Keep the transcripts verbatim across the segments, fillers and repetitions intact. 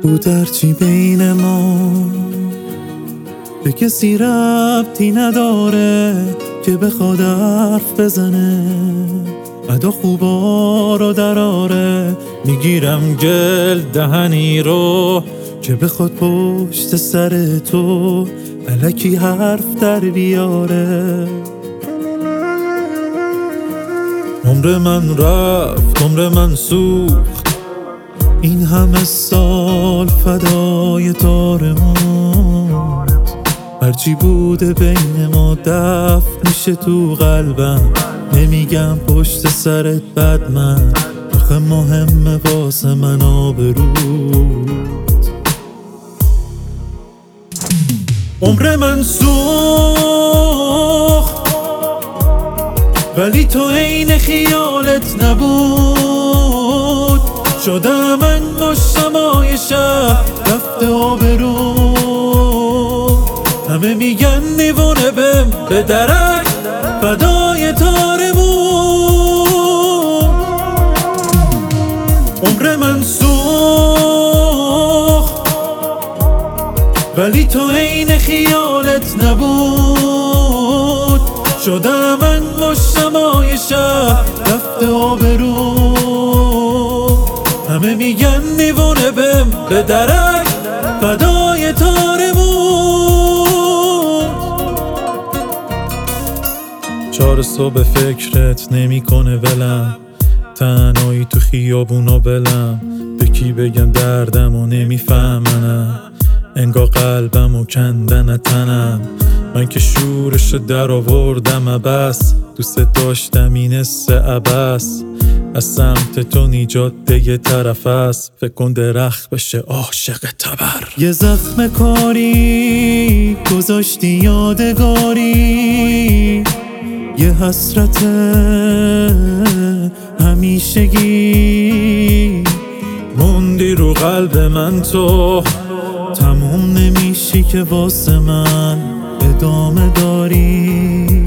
بود هرچی بین ما به کسی ربطی نداره که بخواد حرف بزنه، ادا خوبا رو دراره. میگیرم گل دهنی رو که بخواد پشت سر تو الکی حرف در بیاره. عمر من رفت، عمر من سوخت، این همه سال فدای تارمون. هرچی بوده بین ما دفن میشه تو قلبم، نمیگم پشت سرت بد من، آخه مهمه واسه من آبروت. عمر من سوخت ولی تو عین خیالت نبود، شدم انگشت شمای شهر رفته آبرو. همه میگن دیوونه بهم به درک فدای تارمون. عمر من سوخت ولی تو عین خیالت نبود، شدم انگشت شمای شهر رفته آبرو. همه میگن دیوونه بهم به درک فدای تارمون. چهار صبح فکرت نمیکنه ولم، تنهایی تو خیابونا بلم، به کی بگم دردم و نمیفهمنم، انگار قلبم و کندن تنم. من که شورشو در آوردم عبس، دوست داشتم این حس عبس، از سمت تو نیجات یه طرف است، فکر کن درخت بشه عاشق تبر. یه زخم کاری گذاشتی یادگاری، یه حسرت همیشگی موندی رو قلب من، تو تموم نمیشی که واسه من ادامه داری.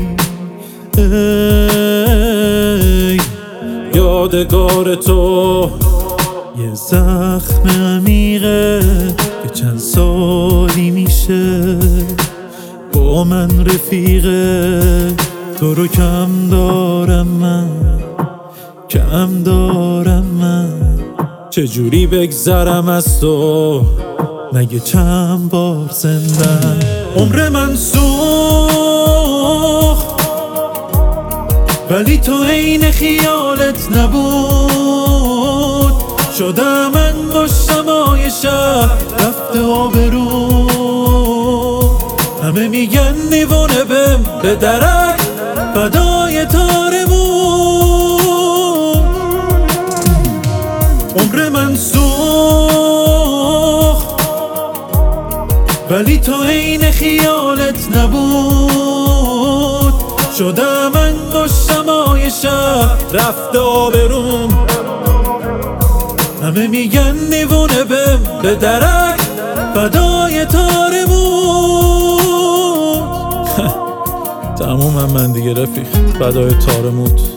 ای یادگار تو یه زخم عمیقه که چند سالی میشه با من رفیقه. تو رو کم دارم من، کم دارم من، چجوری بگذرم از تو مگه چند بار زندم. عمر من سوخت ولی تو عین خیالت نبود، شدم انگشت شمای شهر رفته آبرو. همه میگن دیوونه بهم به درک فدای تارمون. عمر من سوخت ولی تو عین خیالت نبود، شدم انگشت شمای شهر رفته آبروم. همه میگن دیوونه بهم به درک فدای تارمون. تموم من دیگه رفیق، فدای تارموت.